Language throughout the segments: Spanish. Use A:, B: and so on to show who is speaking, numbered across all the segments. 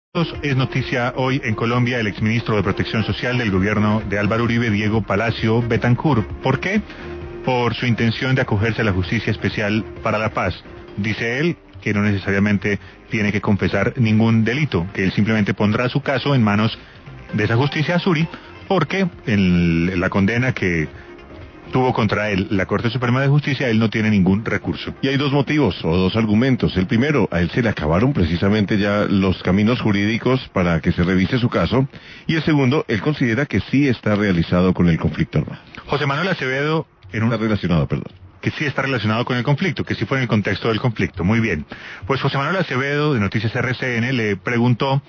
A: Es noticia hoy en Colombia el exministro de Protección Social del gobierno de Álvaro Uribe, Diego Palacio Betancur. ¿Por qué? Por su intención de acogerse a la Justicia Especial para la Paz. Dice él que no necesariamente tiene que confesar ningún delito, que él simplemente pondrá su caso en manos de esa justicia azuri, porque en la condena que tuvo contra él la Corte Suprema de Justicia, él no tiene ningún recurso.
B: Y hay dos motivos o dos argumentos. El primero, a él se le acabaron precisamente ya los caminos jurídicos para que se revise su caso. Y el segundo, él considera que sí está realizado con el conflicto armado.
A: José Manuel Acevedo...
B: Está relacionado, perdón.
A: Que sí está relacionado con el conflicto, que sí fue en el contexto del conflicto. Muy bien. Pues José Manuel Acevedo, de Noticias RCN, le preguntó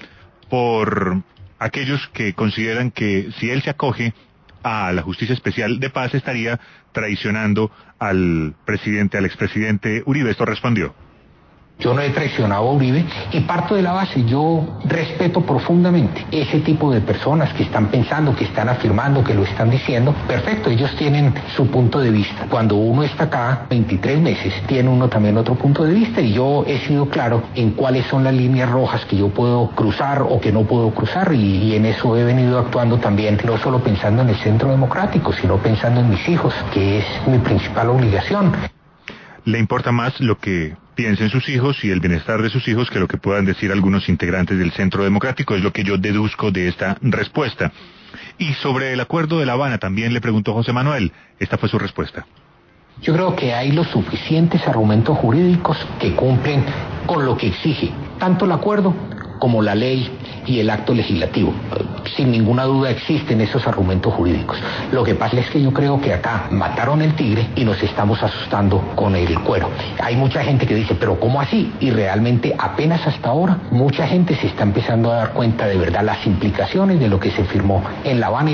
A: por aquellos que consideran que si él se acoge a la Justicia Especial de Paz estaría traicionando al expresidente Uribe. Esto respondió.
C: Yo no he traicionado a Uribe y parto de la base, yo respeto profundamente ese tipo de personas que están pensando, que están afirmando, que lo están diciendo. Perfecto, ellos tienen su punto de vista. Cuando uno está acá 23 meses, tiene uno también otro punto de vista y yo he sido claro en cuáles son las líneas rojas que yo puedo cruzar o que no puedo cruzar y en eso he venido actuando también, no solo pensando en el centro democrático, sino pensando en mis hijos, que es mi principal obligación.
A: Le importa más lo que piensen sus hijos y el bienestar de sus hijos que lo que puedan decir algunos integrantes del Centro Democrático, es lo que yo deduzco de esta respuesta. Y sobre el acuerdo de La Habana también le preguntó José Manuel. Esta fue su respuesta.
C: Yo creo que hay los suficientes argumentos jurídicos que cumplen con lo que exige tanto el acuerdo como la ley y el acto legislativo. Sin ninguna duda existen esos argumentos jurídicos. Lo que pasa es que yo creo que acá mataron el tigre y nos estamos asustando con el cuero. Hay mucha gente que dice, pero ¿cómo así? Y realmente apenas hasta ahora mucha gente se está empezando a dar cuenta de verdad las implicaciones de lo que se firmó en La Habana.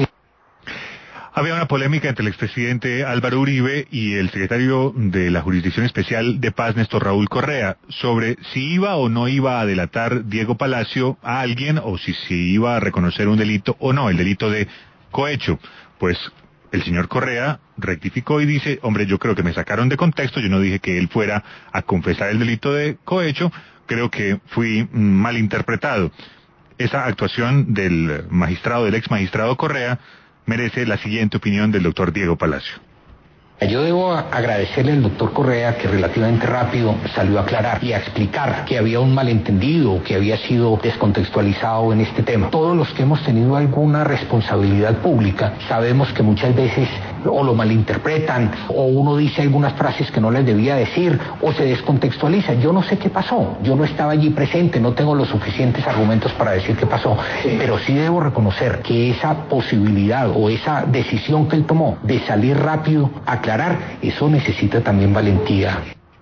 A: Había una polémica entre el expresidente Álvaro Uribe y el secretario de la Jurisdicción Especial de Paz, Néstor Raúl Correa, sobre si iba o no iba a delatar Diego Palacio a alguien o si se iba a reconocer un delito o no, el delito de cohecho. Pues el señor Correa rectificó y dice, hombre, yo creo que me sacaron de contexto, yo no dije que él fuera a confesar el delito de cohecho, creo que fui malinterpretado. Esa actuación del ex magistrado Correa, merece la siguiente opinión del doctor Diego Palacio.
C: Yo debo agradecerle al doctor Correa que relativamente rápido salió a aclarar y a explicar que había un malentendido, que había sido descontextualizado en este tema. Todos los que hemos tenido alguna responsabilidad pública sabemos que muchas veces o lo malinterpretan o uno dice algunas frases que no les debía decir o se descontextualiza. Yo no sé qué pasó, yo no estaba allí presente, no tengo los suficientes argumentos para decir qué pasó, pero sí debo reconocer que esa posibilidad o esa decisión que él tomó de salir rápido a aclarar, eso necesita también valentía.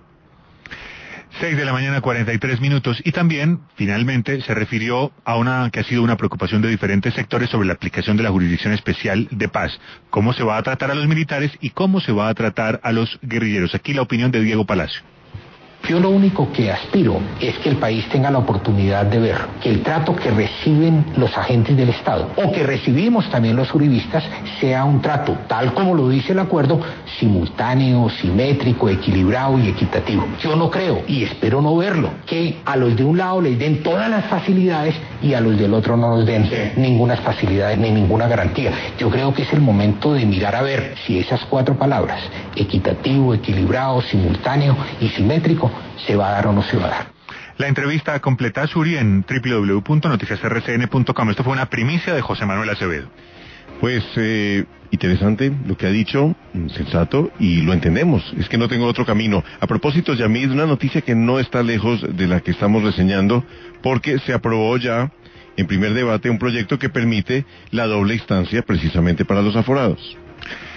A: 6:43 a.m. y también, finalmente, se refirió a una que ha sido una preocupación de diferentes sectores sobre la aplicación de la Jurisdicción Especial de Paz. Cómo se va a tratar a los militares y cómo se va a tratar a los guerrilleros. Aquí la opinión de Diego Palacio.
C: Yo lo único que aspiro es que el país tenga la oportunidad de ver que el trato que reciben los agentes del Estado, o que recibimos también los uribistas, sea un trato, tal como lo dice el acuerdo, simultáneo, simétrico, equilibrado y equitativo. Yo no creo, y espero no verlo, que a los de un lado les den todas las facilidades y a los del otro no nos den ninguna facilidad ni ninguna garantía. Yo creo que es el momento de mirar a ver si esas cuatro palabras, equitativo, equilibrado, simultáneo y simétrico, se va a dar o no se va a dar.
A: La entrevista completa a Suri en www.noticiasrcn.com. Esto fue una primicia de José Manuel Acevedo.
B: Pues interesante lo que ha dicho, sensato, y lo entendemos, es que no tengo otro camino. A propósito, Yamid, una noticia que no está lejos de la que estamos reseñando, porque se aprobó ya en primer debate un proyecto que permite la doble instancia precisamente para los aforados.